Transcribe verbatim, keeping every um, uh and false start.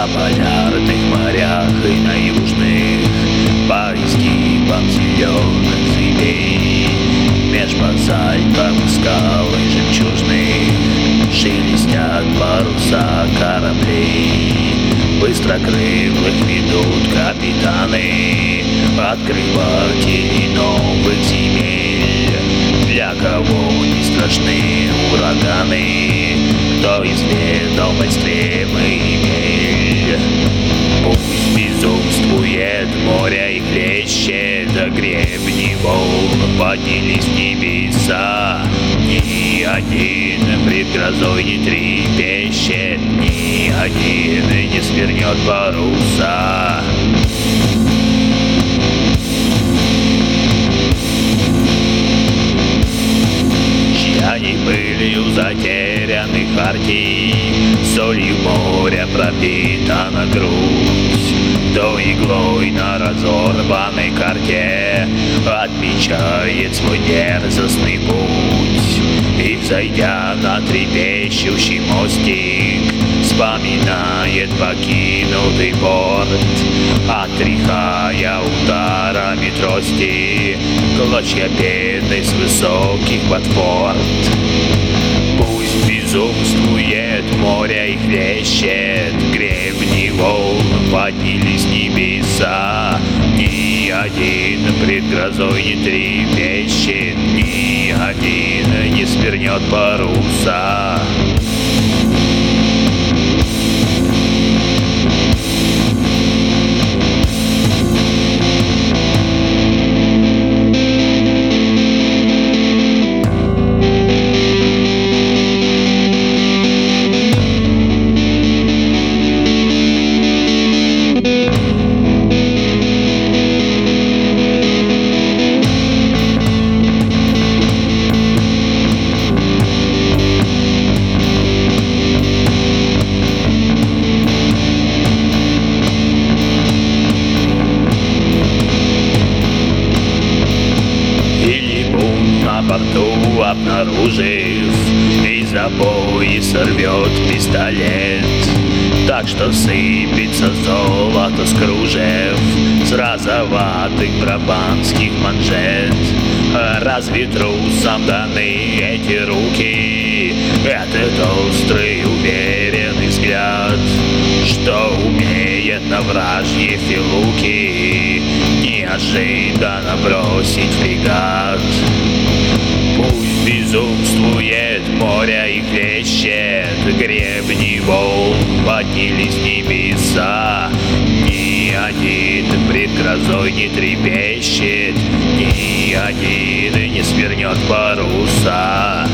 На полярных морях и на южных, по изгибам зеленых цепей, меж базальтов скал и жемчужных шелестят паруса кораблей. Быстрокрылых ведут капитаны открыватели новых земель. Для кого не страшны ураганы, кто изведал экстремы и мель. Пусть безумствует море и хлещет, а гребни волн поднялись в небеса. Ни один пред грозой не трепещет, ни один не свернет паруса. Чьей пылью затерянных хартий, солью моря пропитана грудь, то иглой на разорванной карте отмечает свой дерзостный путь. И, взойдя на трепещущий мостик, вспоминает покинутый порт, отряхая ударами трости клочья пены с высоких платформ. Пусть безумствует море и хлещет, гребни волн поднялись в небеса. Ни один пред грозой не трепещет, ни один не свернет паруса. На борту обнаружив, из-за пояса рвет пистолет, так что сыпется золото с кружев, с розоватых брабанских манжет. А разве трусам даны эти руки, этот острый уверенный взгляд, что умеет на вражьи филуки неожиданно бросить фрегат? Пусть безумствует море и хлещет, гребни волн поднялись в небеса. Ни один пред грозой не трепещет, ни один не свернет паруса.